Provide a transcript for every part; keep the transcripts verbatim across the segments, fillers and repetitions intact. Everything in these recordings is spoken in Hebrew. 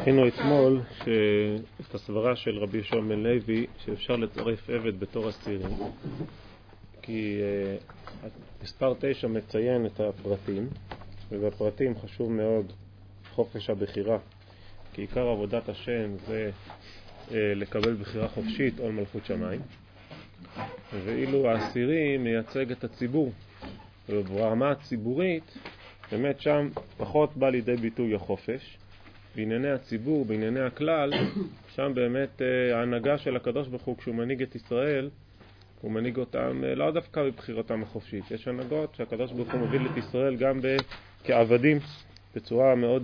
ראינו אתמול את הסברה של רבי יהושע בן לוי שאפשר לצרף עבד בתור אסירים, כי מספר תשע מציין את הפרטים, ובפרטים חשוב מאוד חופש הבחירה, כי עיקר עבודת השם זה לקבל בחירה חופשית או מלכות שמיים, ואילו העשירי מייצג את הציבור, וברמה הציבורית באמת שם פחות בא לידי ביטוי החופש. בענייני הציבור, בענייני הכלל, שם באמת ההנהגה של הקדוש ברוך הוא, כשהוא מנהיג את ישראל, הוא מנהיג אותם לא דווקא בבחירתם החופשית. יש הנהגות שהקדוש ברוך הוא מוביל את ישראל גם כעבדים, בצורה מאוד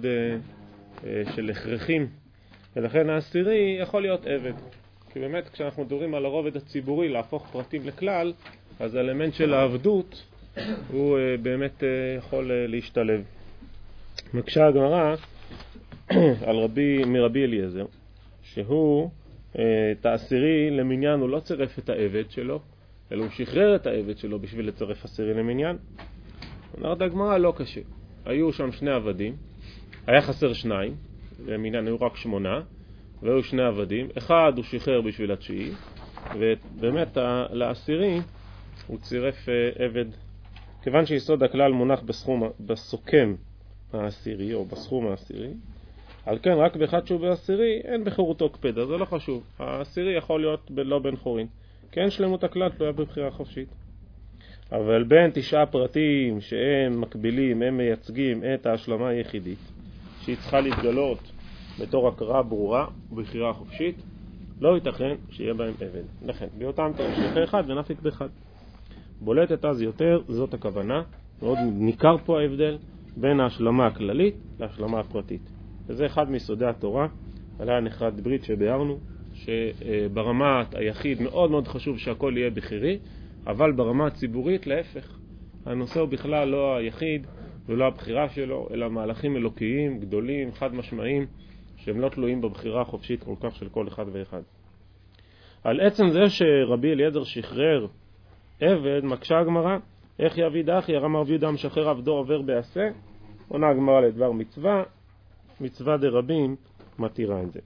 של הכרחים, ולכן העשירי יכול להיות עבד. כי באמת כשאנחנו מדברים על הרובד הציבורי להפוך פרטים לכלל, אז האלמנט של העבדות הוא באמת יכול להשתלב. מקשה הגמרא על רבי מרבי אליעזר, שהוא את העשירי למניין הוא לא צירף את העבד שלו, אלא הוא שחרר את העבד שלו בשביל לצרף עשירי למניין. אומרת הגמרא לא קשה, היו שם שני עבדים, היה חסר שניים, למניין היו רק שמונה, והיו שני עבדים, אחד הוא שחרר בשביל התשיעי, ובאמת לעשירי הוא צירף עבד, כיוון שיסוד הכלל מונח בסכום, בסוכם העשירי או בסכום העשירי, על כן רק באחד שהוא בעשירי אין בחירותו קפדה, זה לא חשוב. העשירי יכול להיות לא בן חורין, כי אין שלמות הכלל תלויה בבחירה חופשית. אבל בין תשעה פרטים שהם מקבילים, הם מייצגים את ההשלמה היחידית, שהיא צריכה להתגלות בתור הכרה ברורה ובחירה חופשית, לא ייתכן שיהיה בהם עבד. לכן, באותם תשליחי אחד ונפיק באחד. בולטת אז יותר, זאת הכוונה, מאוד ניכר פה ההבדל בין ההשלמה הכללית להשלמה הפרטית. וזה אחד מיסודי התורה, עליה נחרד ברית שביארנו, שברמה היחיד מאוד מאוד חשוב שהכל יהיה בחירי, אבל ברמה הציבורית להפך. הנושא הוא בכלל לא היחיד ולא הבחירה שלו, אלא מהלכים אלוקיים, גדולים, חד משמעיים, שהם לא תלויים בבחירה החופשית כל כך של כל אחד ואחד. על עצם זה שרבי אליעזר שחרר עבד, מקשה הגמרא, איך יביא דחי, הרמר ויהודה משחרר עבדו עובר בעשה, עונה הגמרא לדבר מצווה, מצווה דרבים מתירה את זה.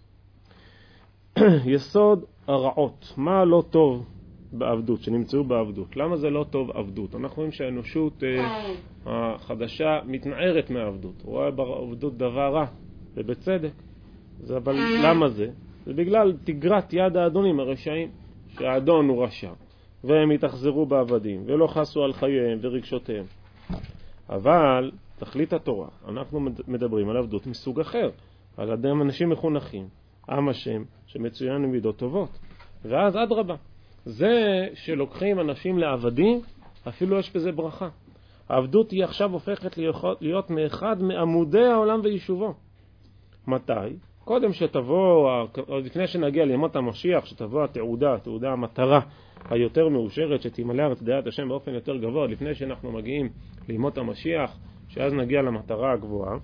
יסוד הרעות, מה לא טוב בעבדות, שנמצאו בעבדות? למה זה לא טוב עבדות? אנחנו רואים שהאנושות אה, החדשה מתנערת מהעבדות, רואה בעבדות דבר רע, ובצדק. זה, אבל למה זה? זה בגלל תגרת יד האדונים הרשעים, שהאדון הוא רשע, והם התאכזרו בעבדים, ולא חסו על חייהם ורגשותיהם. אבל תכלית התורה, אנחנו מדברים על עבדות מסוג אחר, על אדם אנשים מחונכים, עם השם, שמצוין עם מידות טובות. ואז עד רבה, זה שלוקחים אנשים לעבדים, אפילו יש בזה ברכה. העבדות היא עכשיו הופכת להיות, להיות מאחד מעמודי העולם ויישובו. מתי? קודם שתבוא, לפני שנגיע לימות המשיח, שתבוא התעודה, תעודה המטרה היותר מאושרת, שתמלא ארץ דעת השם באופן יותר גבוה, לפני שאנחנו מגיעים לימות המשיח, שאז נגיע למטרה הגבוהה,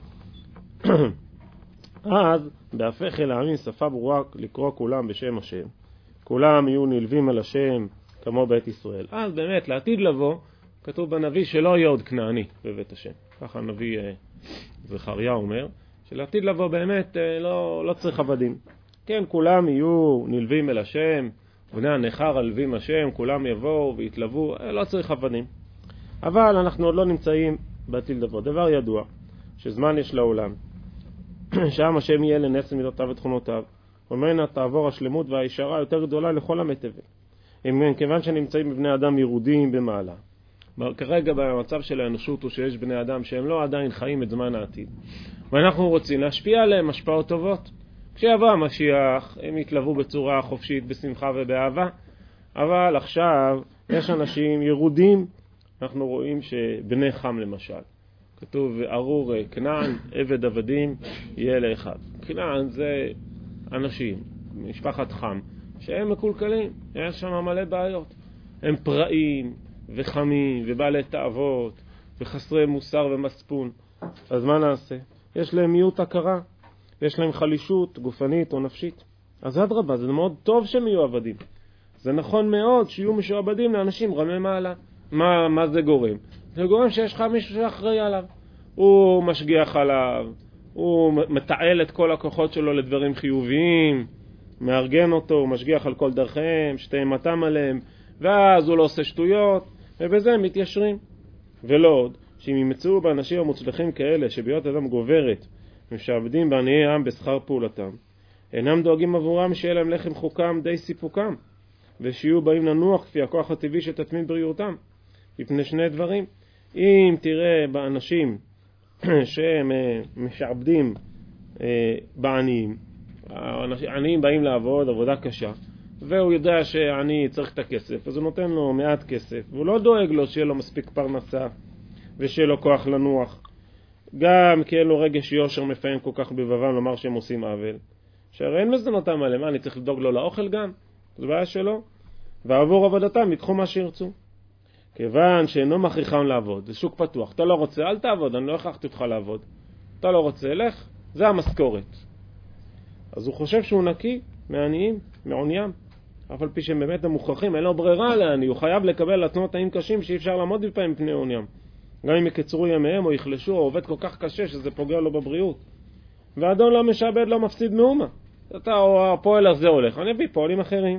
אז בהפך אל העמים שפה ברורה לקרוא כולם בשם השם, כולם יהיו נלווים על השם כמו בית ישראל. אז באמת לעתיד לבוא, כתוב בנביא שלא יהיה עוד כנעני בבית השם. ככה הנביא זכריה אומר, שלעתיד לבוא באמת לא, לא צריך עבדים. כן, כולם יהיו נלווים אל השם, בני הנכר הלווים השם, כולם יבואו ויתלוו, לא צריך עבדים. אבל אנחנו עוד לא נמצאים בעתיד לבוא. דבר ידוע, שזמן יש לעולם, שם השם יהיה לנס מידותיו ותכונותיו, וממנה תעבור השלמות והישרה יותר גדולה לכל המתבל. אם כיוון שנמצאים בבני אדם ירודים במעלה. כרגע במצב של האנושות הוא שיש בני אדם שהם לא עדיין חיים את זמן העתיד. ואנחנו רוצים להשפיע עליהם השפעות טובות. כשיבוא המשיח הם יתלוו בצורה חופשית, בשמחה ובאהבה. אבל עכשיו יש אנשים ירודים. אנחנו רואים שבני חם למשל. כתוב ארור כנען, עבד עבדים יהיה לאחד. כנען זה אנשים, משפחת חם, שהם מקולקלים, יש שם מלא בעיות. הם פראים וחמים ובעלי תאוות וחסרי מוסר ומצפון. אז מה נעשה? יש להם מיעוט הכרה, יש להם חלישות גופנית או נפשית. אז אדרבה, זה מאוד טוב שהם יהיו עבדים. זה נכון מאוד שיהיו משועבדים לאנשים רמי מעלה. מה, מה זה גורם? זה גורם שיש לך מישהו שאחראי עליו. הוא משגיח עליו, הוא מתעל את כל הכוחות שלו לדברים חיוביים, מארגן אותו, משגיח על כל דרכיהם, שתאמתם עליהם, ואז הוא לא עושה שטויות, ובזה הם מתיישרים. ולא עוד, שאם ימצאו באנשים המוצלחים כאלה, שביות אדם גוברת, משעבדים בעניי העם בשכר פעולתם, אינם דואגים עבורם שיהיה להם לחם חוקם די סיפוקם, ושיהיו באים לנוח כפי הכוח הטבעי שתתמיד בריאותם. מפני שני דברים, אם תראה באנשים שהם משעבדים בעניים, העניים באים לעבוד עבודה קשה, והוא יודע שעני צריך את הכסף, אז הוא נותן לו מעט כסף, והוא לא דואג לו שיהיה לו מספיק פרנסה ושיהיה לו כוח לנוח, גם כי אין לו רגש יושר מפעם כל כך בבבם לומר שהם עושים עוול, שהרי אין מזונתם עליהם, אני צריך לדאוג לו לאוכל גם, זו בעיה שלו, ועבור עבודתם ייקחו מה שירצו. כיוון שאינו מכריחם לעבוד, זה שוק פתוח, אתה לא רוצה, אל תעבוד, אני לא הכרחתי אותך לעבוד, אתה לא רוצה, לך, זה המשכורת. אז הוא חושב שהוא נקי מעניים, מעוניים, אבל פי שהם באמת המוכרחים, אין לו ברירה לעני, הוא חייב לקבל לעצמו תנאים קשים שאי אפשר לעמוד בפעמים פני עוניים. גם אם יקצרו ימיהם או יחלשו, או עובד כל כך קשה שזה פוגע לו בבריאות. ואדון לא משעבד, לא מפסיד מאומה. אתה או הפועל הזה הולך, אני אביא פועלים אחרים.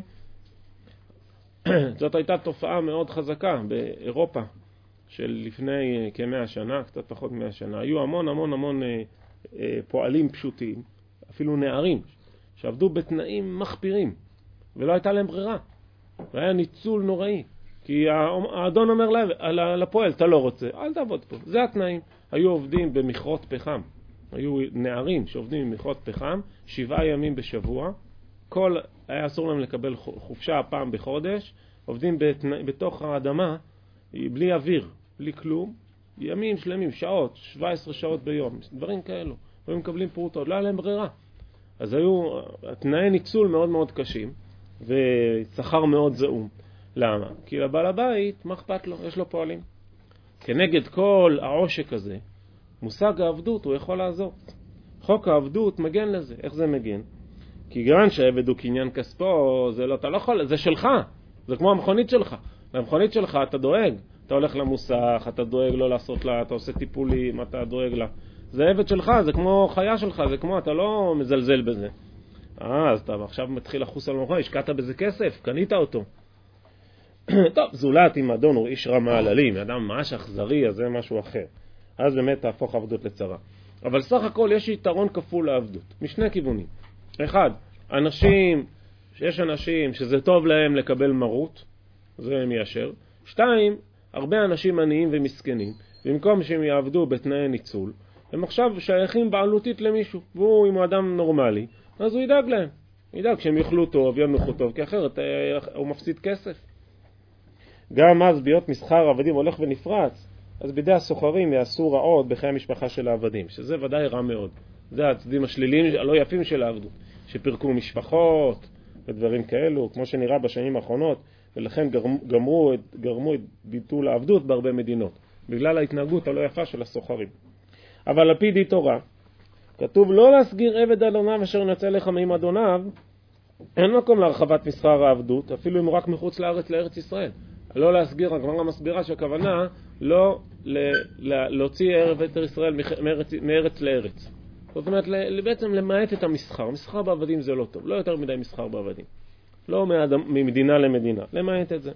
זאת הייתה תופעה מאוד חזקה באירופה של לפני כמאה שנה, קצת פחות מאה שנה. היו המון המון המון אה, אה, פועלים פשוטים, אפילו נערים, שעבדו בתנאים מחפירים, ולא הייתה להם ברירה. והיה ניצול נוראי. כי האדון אומר לפועל, אתה לא רוצה, אל תעבוד פה. זה התנאים. היו עובדים במכרות פחם. היו נערים שעובדים במכרות פחם, שבעה ימים בשבוע. כל, היה אסור להם לקבל חופשה פעם בחודש. עובדים בתנא, בתוך האדמה, בלי אוויר, בלי כלום. ימים שלמים, שעות, שבע עשרה שעות ביום, דברים כאלו. והם מקבלים פרוטות, לא היה להם ברירה. אז היו תנאי ניצול מאוד מאוד קשים, ושכר מאוד זעום. למה? כי לבעל הבית, מה אכפת לו? יש לו פועלים. כנגד כל העושק הזה, מושג העבדות הוא יכול לעזור. חוק העבדות מגן לזה. איך זה מגן? כי גרן שהעבד הוא קניין כספו, זה לא, אתה לא יכול, זה שלך. זה כמו המכונית שלך. למכונית שלך אתה דואג. אתה הולך למוסך, אתה דואג לא לעשות לה, אתה עושה טיפולים, אתה דואג לה. זה עבד שלך, זה כמו חיה שלך, זה כמו, אתה לא מזלזל בזה. אה, אז אתה עכשיו מתחיל לחוס על המכונית, השקעת בזה כסף, קנית אותו. טוב, זולת אם אדון הוא איש רמה עללים, אדם ממש אכזרי, אז זה משהו אחר. אז באמת תהפוך עבדות לצרה. אבל סך הכל יש יתרון כפול לעבדות, משני כיוונים. אחד, אנשים, שיש אנשים שזה טוב להם לקבל מרות, זה מיישר. שתיים, הרבה אנשים עניים ומסכנים, במקום שהם יעבדו בתנאי ניצול, הם עכשיו שייכים בעלותית למישהו, והוא אם הוא אדם נורמלי, אז הוא ידאג להם. ידאג שהם יאכלו טוב, ינוחו טוב, כי אחרת הוא מפסיד כסף. גם אז ביות מסחר עבדים הולך ונפרץ, אז בידי הסוחרים יעשו רעות בחיי המשפחה של העבדים, שזה ודאי רע מאוד. זה הצדדים השליליים, הלא יפים של העבדות, שפרקו משפחות ודברים כאלו, כמו שנראה בשנים האחרונות, ולכן גרמו, גרמו, גרמו את ביטול העבדות בהרבה מדינות, בגלל ההתנהגות הלא יפה של הסוחרים. אבל על פי די תורה, כתוב לא להסגיר עבד אדוניו אשר נצא לך מעם אדוניו, אין מקום להרחבת מסחר העבדות, אפילו אם הוא רק מחוץ לארץ לארץ ישראל. לא להסגיר, הגמרא מסבירה שהכוונה לא להוציא עבד ישראל מארץ, מארץ לארץ. זאת אומרת, בעצם למעט את המסחר. מסחר בעבדים זה לא טוב, לא יותר מדי מסחר בעבדים. לא ממדינה למדינה, למעט את זה.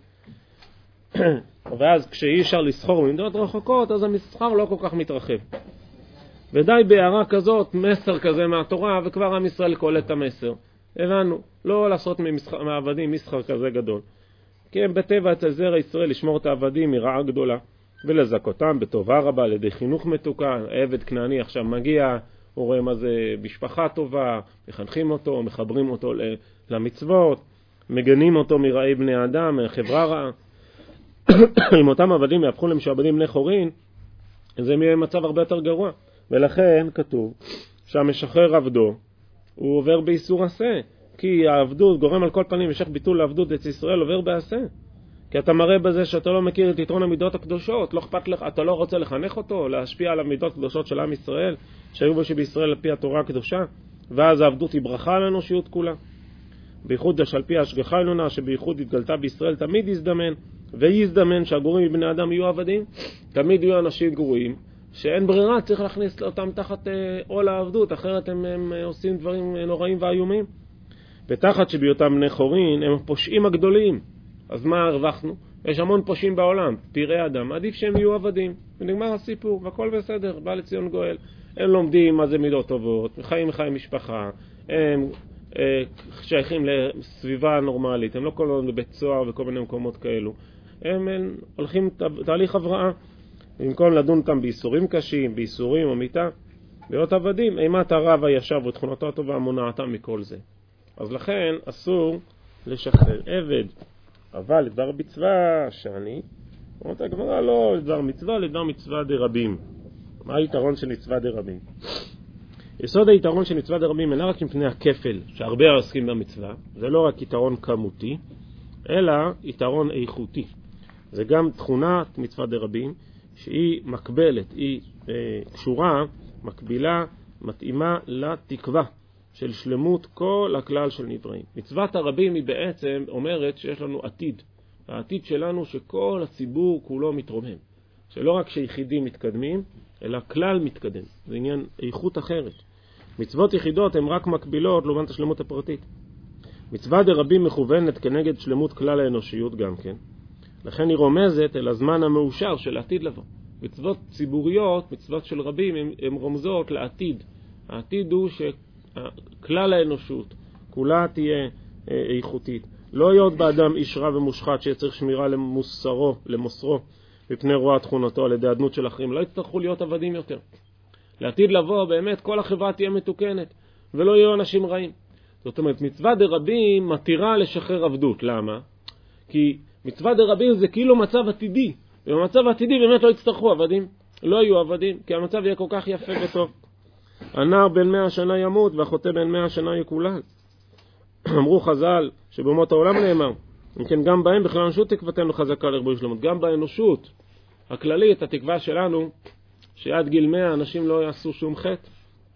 ואז כשאי אפשר לסחור במדינות רחוקות, אז המסחר לא כל כך מתרחב. ודי בהערה כזאת, מסר כזה מהתורה, וכבר עם ישראל קולט את המסר. הבנו, לא לעשות מעבדים מסחר כזה גדול. כי הם בטבע אצל זרע ישראל לשמור את העבדים מרעה גדולה, ולזכותם בטובה רבה, על ידי חינוך מתוקן. העבד כנעני עכשיו מגיע, הוא רואה מה זה משפחה טובה, מחנכים אותו, מחברים אותו למצוות, מגנים אותו מרעי בני אדם, חברה רעה. אם אותם עבדים יהפכו למשועבדים בני חורין, זה יהיה מצב הרבה יותר גרוע. ולכן כתוב שהמשחרר עבדו, הוא עובר באיסור עשה. כי העבדות גורם על כל פנים, משך ביטול העבדות אצל ישראל עובר בעשה. כי אתה מראה בזה שאתה לא מכיר את יתרון המידות הקדושות, לא אכפת לך, אתה לא רוצה לחנך אותו, להשפיע על המידות הקדושות של עם ישראל, שהיו בו שבישראל על פי התורה הקדושה, ואז העבדות היא ברכה על האנושיות כולה. בייחוד על פי ההשגחה העליונה, שבייחוד התגלתה בישראל, תמיד יזדמן, ויזדמן שהגרועים מבני אדם יהיו עבדים, תמיד יהיו אנשים גרועים, שאין ברירה, צריך להכניס אותם תחת עול העבדות, אחרת הם, הם עושים דברים נוראים ואיומים. ותחת שבהיותם בני חורין, הם הפושעים הגדולים. אז מה הרווחנו? יש המון פושעים בעולם, פראי אדם, עדיף שהם יהיו עבדים. ונגמר הסיפור, והכל בסדר, בא לציון גואל. הם לומדים מה זה מידות טובות, חיים חיים משפחה, הם אה, שייכים לסביבה נורמלית, הם לא כל הזמן בבית סוהר וכל מיני מקומות כאלו. הם, הם הולכים תהליך הבראה, במקום לדון אותם באיסורים קשים, באיסורים או מיתה, להיות עבדים, אימת הרב הישר ותכונתו הטובה מונעתם מכל זה. אז לכן אסור לשחרר עבד, אבל לדבר מצווה שאני, אומרת הגמרא לא לדבר מצווה, לדבר מצווה דרבים. מה היתרון של מצווה דרבים? יסוד היתרון של מצווה דרבים אינה רק מפני הכפל, שהרבה עוסקים במצווה, זה לא רק יתרון כמותי, אלא יתרון איכותי. זה גם תכונת מצווה דרבים, שהיא מקבלת, היא אה, קשורה, מקבילה, מתאימה לתקווה של שלמות כל הכלל של נבראים. מצוות הרבים היא בעצם אומרת שיש לנו עתיד. העתיד שלנו שכל הציבור כולו מתרומם. שלא רק שיחידים מתקדמים, אלא כלל מתקדם. זה עניין איכות אחרת. מצוות יחידות הן רק מקבילות לעומת השלמות הפרטית. מצווה דרבים מכוונת כנגד שלמות כלל האנושיות גם כן. לכן היא רומזת אל הזמן המאושר של העתיד לבוא. מצוות ציבוריות, מצוות של רבים, הן רומזות לעתיד. העתיד הוא שכלל האנושות, כולה תהיה איכותית. לא להיות באדם איש רע ומושחת שצריך שמירה למוסרו, למוסרו, בפני רוע תכונתו על ידי הדנות של אחרים. לא יצטרכו להיות עבדים יותר. לעתיד לבוא באמת כל החברה תהיה מתוקנת, ולא יהיו אנשים רעים. זאת אומרת, מצווה דרבים מתירה לשחרר עבדות. למה? כי מצווה דרבים זה כאילו מצב עתידי. ובמצב עתידי באמת לא יצטרכו עבדים. לא יהיו עבדים, כי המצב יהיה כל כך יפה וטוב. הנער בן מאה שנה ימות, והחוטא בן מאה שנה יקולל. אמרו חז"ל שבאומות העולם נאמר, אם כן גם בהם בכלל האנושות תקוותנו חזקה לרבוי שלמות. גם באנושות הכללית, התקווה שלנו, שעד גיל מאה אנשים לא יעשו שום חטא.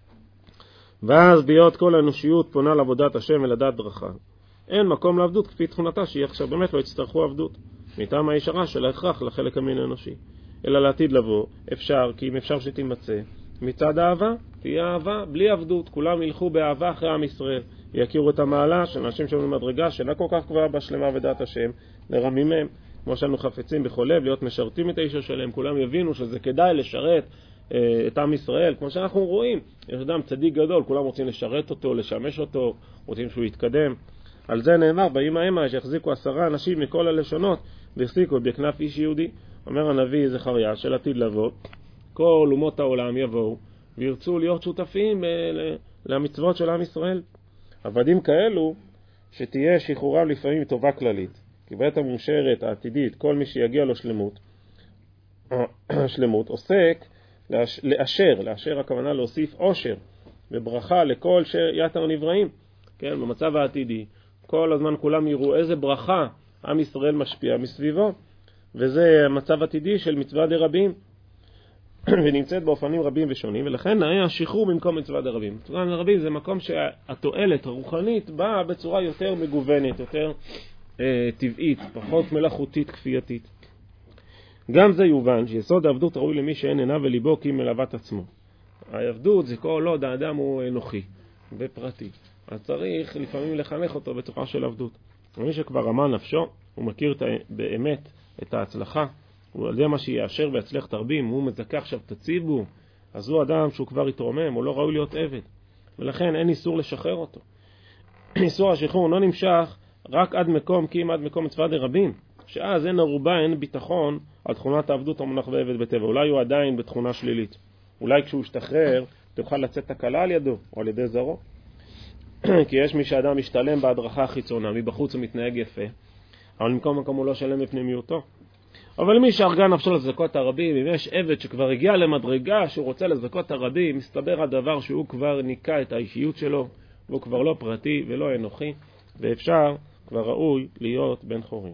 ואז ביות כל האנושיות פונה לעבודת השם ולדעת דרכה. אין מקום לעבדות כפי תכונתה שהיא עכשיו באמת לא יצטרכו עבדות. מטעם הישרה של ההכרח לחלק המין האנושי. אלא לעתיד לבוא אפשר, כי אם אפשר שתימצא, מצד האהבה, תהיה אהבה בלי עבדות. כולם ילכו באהבה אחרי עם ישראל. יכירו את המעלה של אנשים שאומרים מדרגה שאינה כל כך גבוהה בשלמה ודעת השם, לרמים מהם, כמו שאנו חפצים בכל לב, להיות משרתים את האיש שלהם. כולם יבינו שזה כדאי לשרת אה, את עם ישראל. כמו שאנחנו רואים, יש אדם צדיק גדול, כולם רוצים לשרת אותו, לשמש אותו, רוצים שהוא יתקדם. על זה נאמר, באמא אמא שיחזיקו עשרה אנשים מכל הלשונות, והחזיקו בכנף איש יהודי. אומר הנביא זכריה של עתיד לבוא, כל אומות העולם יבואו וירצו להיות שותפים למצוות של עם ישראל. עבדים כאלו שתהיה שחרורם לפעמים טובה כללית, כי בעת המאושרת העתידית כל מי שיגיע לו שלמות שלמות עוסק לאשר, לאשר הכוונה להוסיף עושר וברכה לכל שיתר נבראים. כן, במצב העתידי כל הזמן כולם יראו איזה ברכה עם ישראל משפיע מסביבו, וזה מצב עתידי של מצווה דרבים ונמצאת באופנים רבים ושונים, ולכן היה השחרור במקום מצווה דרבים. מצווה דרבים זה מקום שהתועלת הרוחנית באה בצורה יותר מגוונת, יותר אה, טבעית, פחות מלאכותית, כפייתית. גם זה יובן שיסוד העבדות ראוי למי שאין עיניו וליבו כי מלוות עצמו. העבדות זה כל עוד האדם הוא אנוכי ופרטי, אז צריך לפעמים לחנך אותו בצורה של עבדות. ומי שכבר רמה נפשו, הוא מכיר באמת את ההצלחה, הוא יודע מה שיאשר ויצליח תרבים, הוא מזכה עכשיו תציבו, אז הוא אדם שהוא כבר יתרומם, הוא לא ראוי להיות עבד, ולכן אין איסור לשחרר אותו. איסור השחרור לא נמשך רק עד מקום, כי אם עד מקום מצווה דרבים, שאז אין ערובה, אין ביטחון על תכונת העבדות המונח בעבד בטבע. אולי הוא עדיין בתכונה שלילית, אולי כשהוא ישתחרר תוכל לצאת תקלה על ידו או על ידי זרו, כי יש מי שאדם משתלם בהדרכה החיצונה, מבחוץ הוא מתנהג יפה, אבל במקום מקום הוא לא שלם בפנימיותו. אבל מי שהרגה נפשו לזכות הרבים, אם יש עבד שכבר הגיע למדרגה שהוא רוצה לזכות הרבים, מסתבר הדבר שהוא כבר ניקה את האישיות שלו, והוא כבר לא פרטי ולא אנוכי, ואפשר כבר ראוי להיות בן חורים.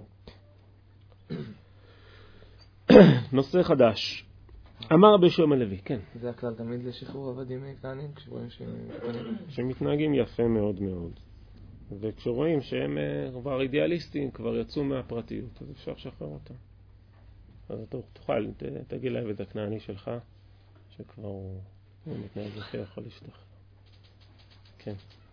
נושא חדש. אמר רבי שלמה הלוי, כן. זה הכלל תמיד לשחרור עבדים כנענים, כשרואים שהם מתנהגים. שמתנהגים יפה מאוד מאוד. וכשרואים שהם כבר אידיאליסטים, כבר יצאו מהפרטיות, אז אפשר לשחרר אותם. אז אתה תוכל, תגיד לעבד הכנעני שלך, שכבר הוא מתנהג לפי יכול להשתחרר. כן.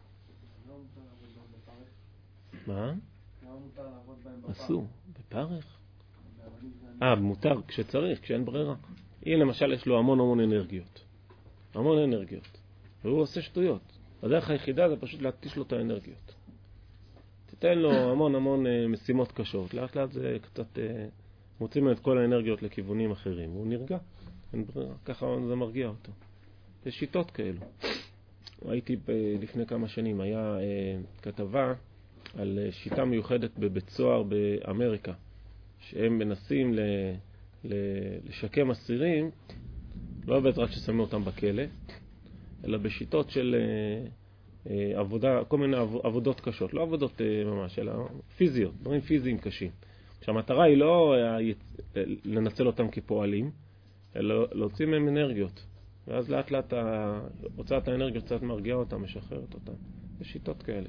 מה? אסור, בפרך? אה, מותר, כשצריך, כשאין ברירה. אם למשל יש לו המון המון אנרגיות. המון אנרגיות. והוא עושה שטויות. הדרך היחידה זה פשוט להתיש לו את האנרגיות. תיתן לו המון המון משימות קשות. לאט לאט זה קצת מוצאים את כל האנרגיות לכיוונים אחרים. הוא נרגע. אין ברירה. ככה זה מרגיע אותו. יש שיטות כאלו. הייתי לפני כמה שנים, היה כתבה על שיטה מיוחדת בבית סוהר באמריקה, שהם מנסים ל, ל, לשקם אסירים, לא בעזרת ששמים אותם בכלא, אלא בשיטות של עבודה, כל מיני עבודות קשות, לא עבודות ממש, אלא פיזיות, דברים פיזיים קשים. שהמטרה היא לא לנצל אותם כפועלים, אלא להוציא מהם אנרגיות. ואז לאט לאט הוצאת האנרגיות קצת מרגיעה אותם, משחררת אותם. יש שיטות כאלה.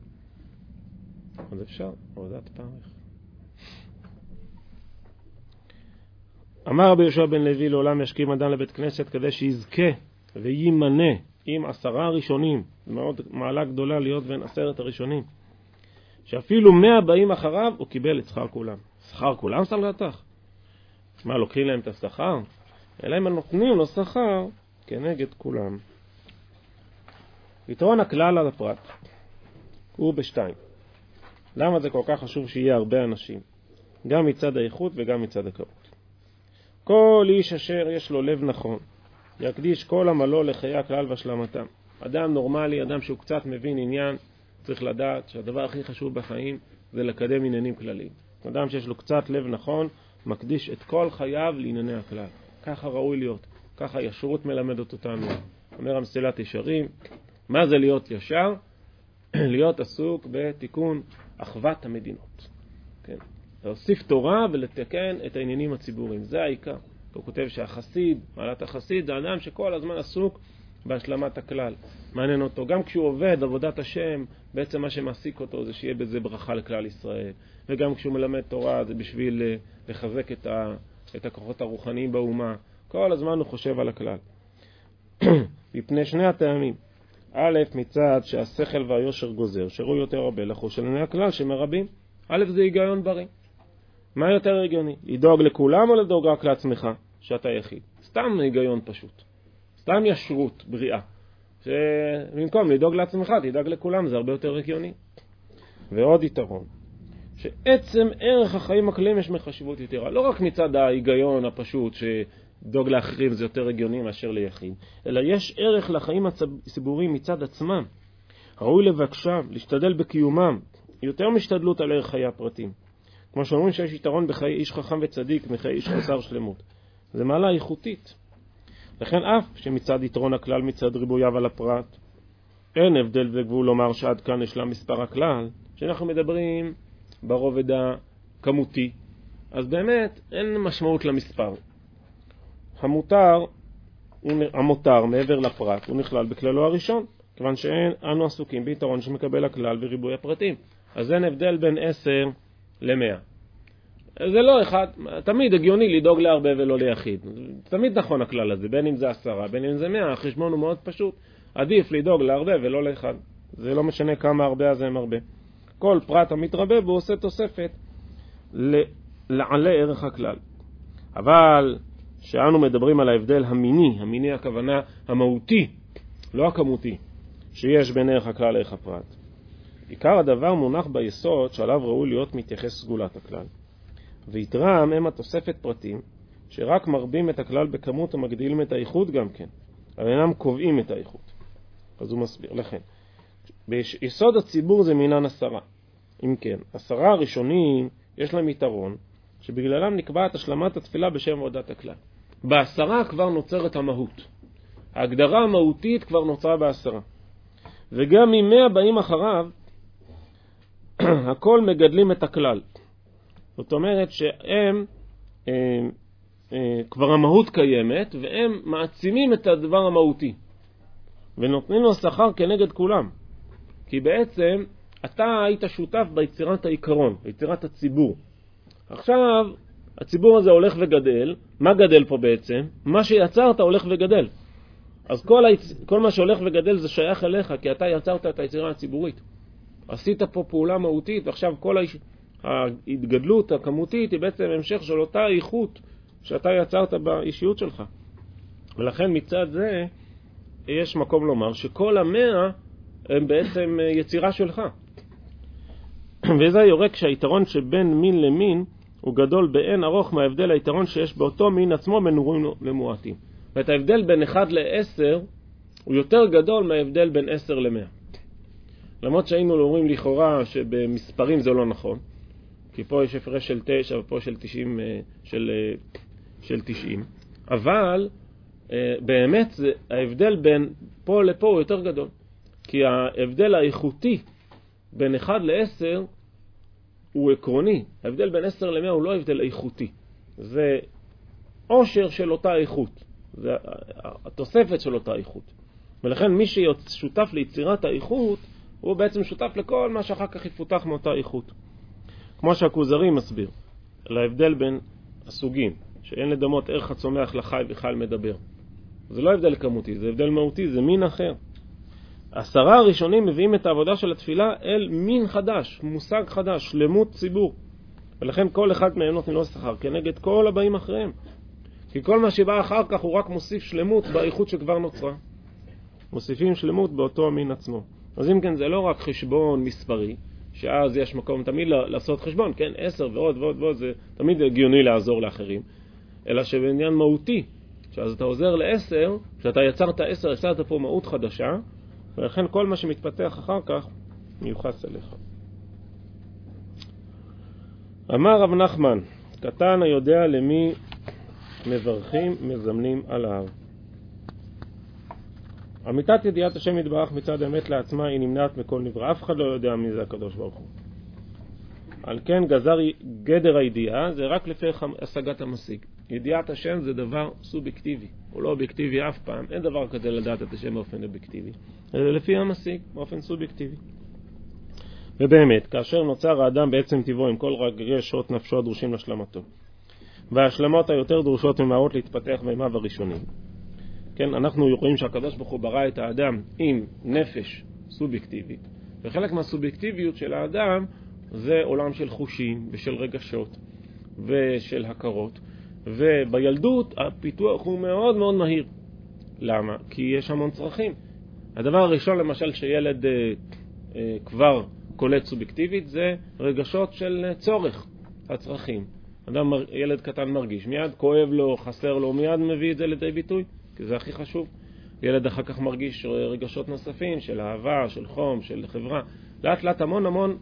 אז אפשר, עבודת פרך. אמר רבי יהושע בן לוי, לעולם ישכים אדם לבית כנסת כדי שיזכה וימנה עם עשרה ראשונים. זה מאוד מעלה גדולה להיות בין עשרת הראשונים. שאפילו מאה באים אחריו, הוא קיבל את שכר כולם. שכר כולם סלגתך? מה, לוקחים להם את השכר? אלא אם נותנים לו שכר כנגד כולם. יתרון הכלל על הפרט הוא בשתיים. למה זה כל כך חשוב שיהיה הרבה אנשים? גם מצד האיכות וגם מצד הכמות. כל איש אשר יש לו לב נכון, יקדיש כל עמלו לחיי הכלל והשלמתם. אדם נורמלי, אדם שהוא קצת מבין עניין, צריך לדעת שהדבר הכי חשוב בחיים זה לקדם עניינים כלליים. אדם שיש לו קצת לב נכון, מקדיש את כל חייו לענייני הכלל. ככה ראוי להיות. ככה ישרות מלמדת אותנו. אומר המסילת ישרים, מה זה להיות ישר? להיות עסוק בתיקון אחוות המדינות. כן. להוסיף תורה ולתקן את העניינים הציבוריים. זה העיקר. הוא כותב שהחסיד, מעלת החסיד, זה אדם שכל הזמן עסוק בהשלמת הכלל. מעניין אותו. גם כשהוא עובד עבודת השם, בעצם מה שמעסיק אותו זה שיהיה בזה ברכה לכלל ישראל. וגם כשהוא מלמד תורה זה בשביל לחזק את, ה, את הכוחות הרוחניים באומה. כל הזמן הוא חושב על הכלל. מפני שני הטעמים. א', מצד שהשכל והיושר גוזר, שראו יותר הרבה לחוש על עיני הכלל שמרבים. א', זה היגיון בריא. מה יותר הגיוני? לדאוג לכולם או לדאוג רק לעצמך, שאתה יחיד? סתם היגיון פשוט. סתם ישרות בריאה. שבמקום לדאוג לעצמך, תדאג לכולם, זה הרבה יותר הגיוני. ועוד יתרון. שעצם ערך החיים הכלליים יש מחשיבות יתרה. לא רק מצד ההיגיון הפשוט שדאוג לאחרים זה יותר הגיוני מאשר ליחיד, אלא יש ערך לחיים הציבוריים מצד עצמם. ראוי לבקשם, להשתדל בקיומם, יותר משתדלות על ערך חיי הפרטים. כמו שאומרים שיש יתרון בחיי איש חכם וצדיק מחיי איש חסר שלמות. זה מעלה איכותית. לכן אף שמצד יתרון הכלל מצד ריבויו על הפרט, אין הבדל וגבול לומר שעד כאן יש לה מספר הכלל, שאנחנו מדברים ברובד הכמותי, אז באמת אין משמעות למספר. המותר, המותר מעבר לפרט הוא נכלל בכללו הראשון, כיוון שאין אנו עסוקים ביתרון שמקבל הכלל וריבוי הפרטים. אז אין הבדל בין עשר למאה. זה לא אחד, תמיד הגיוני לדאוג להרבה ולא ליחיד. תמיד נכון הכלל הזה, בין אם זה עשרה, בין אם זה מאה, החשבון הוא מאוד פשוט. עדיף לדאוג להרבה ולא לאחד. זה לא משנה כמה הרבה אז הם הרבה. כל פרט המתרבה בו עושה תוספת לעלה ערך הכלל. אבל שאנו מדברים על ההבדל המיני, המיני הכוונה המהותי, לא הכמותי, שיש בין ערך הכלל לערך הפרט. עיקר הדבר מונח ביסוד שעליו ראוי להיות מתייחס סגולת הכלל. ויתרם הם התוספת פרטים שרק מרבים את הכלל בכמות ומגדילים את האיכות גם כן, אבל אינם קובעים את האיכות. אז הוא מסביר לכן. ביסוד הציבור זה מינן עשרה. אם כן, עשרה הראשונים יש להם יתרון שבגללם נקבעת השלמת התפילה בשם עבודת הכלל. בעשרה כבר נוצרת המהות. ההגדרה המהותית כבר נוצרה בעשרה. וגם ממאה באים אחריו, הכל מגדלים את הכלל. זאת אומרת שהם, אה, אה, כבר המהות קיימת, והם מעצימים את הדבר המהותי. ונותנים לו שכר כנגד כולם. כי בעצם אתה היית שותף ביצירת העיקרון, ביצירת הציבור. עכשיו הציבור הזה הולך וגדל. מה גדל פה בעצם? מה שיצרת הולך וגדל. אז כל, היצ... כל מה שהולך וגדל זה שייך אליך, כי אתה יצרת את היצירה הציבורית. עשית פה פעולה מהותית, ועכשיו כל היש... ההתגדלות הכמותית היא בעצם המשך של אותה איכות שאתה יצרת באישיות שלך. ולכן מצד זה יש מקום לומר שכל המאה הם בעצם יצירה שלך. וזה יורק שהיתרון שבין מין למין הוא גדול באין ארוך מההבדל היתרון שיש באותו מין עצמו בין נורים למועטים. ואת ההבדל בין אחד לעשר הוא יותר גדול מההבדל בין עשר למאה. למרות שהיינו אומרים לכאורה שבמספרים זה לא נכון, כי פה יש הפרש של תשע ופה של תשעים, של, של תשעים. אבל באמת זה, ההבדל בין פה לפה הוא יותר גדול. כי ההבדל האיכותי בין אחד לעשר הוא עקרוני. ההבדל בין עשר למאה הוא לא הבדל איכותי. זה עושר של אותה איכות. זה התוספת של אותה איכות. ולכן מי ששותף ליצירת האיכות, הוא בעצם שותף לכל מה שאחר כך יפותח מאותה איכות. כמו שהכוזרי מסביר, להבדל בין הסוגים, שאין לדמות ערך הצומח לחי וחי מדבר. זה לא הבדל כמותי, זה הבדל מהותי, זה מין אחר. העשרה הראשונים מביאים את העבודה של התפילה אל מין חדש, מושג חדש, שלמות ציבור. ולכן כל אחד מהם נותן לו שכר כנגד כל הבאים אחריהם. כי כל מה שבא אחר כך הוא רק מוסיף שלמות באיכות שכבר נוצרה. מוסיפים שלמות באותו המין עצמו. אז אם כן, זה לא רק חשבון מספרי, שאז יש מקום תמיד לעשות חשבון, כן, עשר ועוד ועוד ועוד, זה תמיד הגיוני לעזור לאחרים, אלא שבעניין מהותי, שאז אתה עוזר לעשר, כשאתה יצרת עשר, יצרת פה מהות חדשה, ולכן כל מה שמתפתח אחר כך מיוחס אליך. אמר רב נחמן, קטן היודע למי מברכים מזמנים עליו. אמיתת ידיעת השם יתברך מצד האמת לעצמה היא נמנעת מכל נברא. אף אחד לא יודע מי זה הקדוש ברוך הוא. על כן גזר גדר הידיעה זה רק לפי השגת המשיג. ידיעת השם זה דבר סובייקטיבי, הוא לא אובייקטיבי אף פעם. אין דבר כזה לדעת את השם באופן אובייקטיבי, אלא לפי המשיג באופן סובייקטיבי. ובאמת, כאשר נוצר האדם בעצם טבעו עם כל רגשות נפשו הדרושים להשלמתו, וההשלמות היותר דרושות ממהות להתפתח בימיו הראשונים. כן, אנחנו רואים שהקדוש ברוך הוא ברא את האדם עם נפש סובייקטיבית, וחלק מהסובייקטיביות של האדם זה עולם של חושים ושל רגשות ושל הכרות, ובילדות הפיתוח הוא מאוד מאוד מהיר. למה? כי יש המון צרכים. הדבר הראשון למשל שילד אה, אה, כבר קולט סובייקטיבית זה רגשות של צורך, הצרכים. אדם, ילד קטן מרגיש, מיד כואב לו, חסר לו, מיד מביא את זה לידי ביטוי, כי זה הכי חשוב. ילד אחר כך מרגיש רגשות נוספים של אהבה, של חום, של חברה. לאט לאט המון המון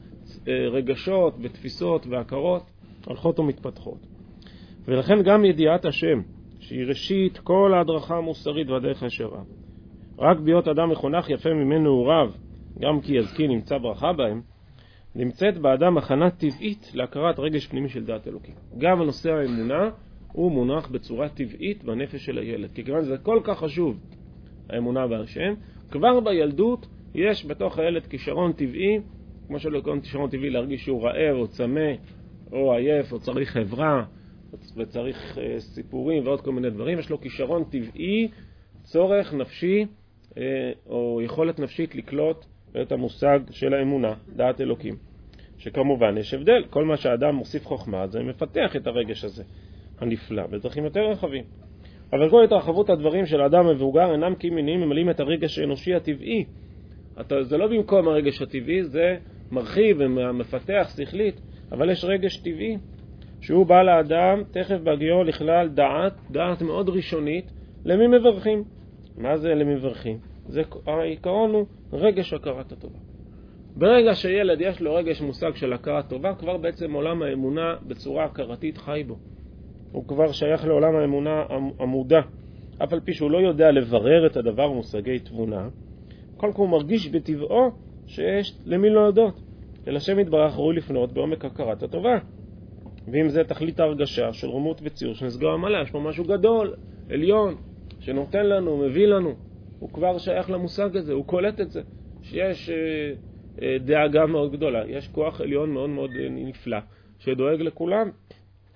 רגשות ותפיסות והכרות הולכות ומתפתחות. ולכן גם ידיעת השם, שהיא ראשית כל ההדרכה המוסרית והדרך הישרה, רק ביות אדם מחונך יפה ממנו הוא רב, גם כי יזכי נמצא ברכה בהם, נמצאת באדם הכנה טבעית להכרת רגש פנימי של דעת אלוקים. גם הנושא האמונה הוא מונח בצורה טבעית בנפש של הילד, כי כיוון זה כל כך חשוב, האמונה בהשם, כבר בילדות יש בתוך הילד כישרון טבעי, כמו שלא קוראים כישרון טבעי להרגיש שהוא רעב או צמא או עייף או צריך חברה וצריך uh, סיפורים ועוד כל מיני דברים. יש לו כישרון טבעי, צורך נפשי uh, או יכולת נפשית לקלוט את המושג של האמונה, דעת אלוקים. שכמובן יש הבדל, כל מה שהאדם מוסיף חוכמה זה מפתח את הרגש הזה הנפלא בדרכים יותר רחבים. אבל כל התרחבות הדברים של האדם המבוגר אינם כמיניים, ממלאים את הרגש האנושי הטבעי. אתה, זה לא במקום הרגש הטבעי, זה מרחיב ומפתח שכלית, אבל יש רגש טבעי שהוא בא לאדם תכף בהגיעו לכלל דעת, דעת מאוד ראשונית, למי מברכים. מה זה למי מברכים? זה, העיקרון הוא רגש הכרת הטובה. ברגע שילד יש לו רגש מושג של הכרת טובה, כבר בעצם עולם האמונה בצורה הכרתית חי בו. הוא כבר שייך לעולם האמונה המודע. אף על פי שהוא לא יודע לברר את הדבר מושגי תבונה, כל כך הוא מרגיש בטבעו שיש למי לא יודעות. אל השם יתברך ראוי לפנות בעומק הכרת הטובה. ואם זה תכלית ההרגשה של רומות וציור שנסגר המלא, יש פה משהו גדול, עליון, שנותן לנו, מביא לנו. הוא כבר שייך למושג הזה, הוא קולט את זה. שיש אה, אה, דאגה מאוד גדולה, יש כוח עליון מאוד מאוד נפלא, שדואג לכולם.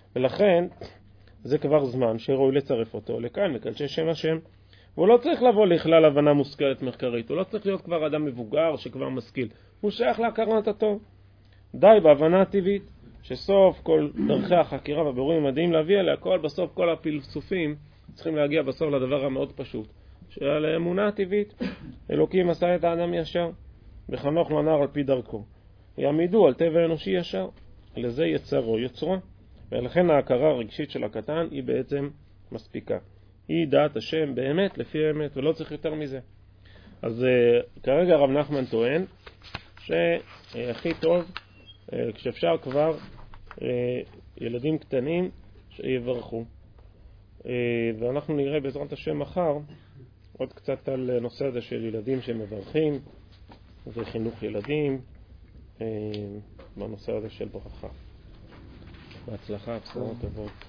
ולכן זה כבר זמן שראוי לצרף אותו לכאן, לקדשי שם השם. והוא לא צריך לבוא לכלל הבנה מושכלת מחקרית, הוא לא צריך להיות כבר אדם מבוגר שכבר משכיל, הוא שייך להכרת הטוב. די בהבנה הטבעית, שסוף כל דרכי החקירה והבירורים מדעים להביא עליה, כל בסוף כל הפילוסופים צריכים להגיע בסוף לדבר המאוד פשוט, של האמונה הטבעית. אלוקים עשה את האדם ישר, וחנוך לו נער על פי דרכו. יעמידו על טבע אנושי ישר, לזה יצרו יוצרו, ולכן ההכרה הרגשית של הקטן היא בעצם מספיקה. היא דעת השם באמת לפי האמת, ולא צריך יותר מזה. אז uh, כרגע רב נחמן טוען שהכי uh, טוב uh, כשאפשר כבר uh, ילדים קטנים שיברכו. Uh, ואנחנו נראה בעזרת השם מחר עוד קצת על נושא הזה של ילדים שמברכים, זה חינוך ילדים, uh, בנושא הזה של ברכה. בהצלחה, בשורות טובות.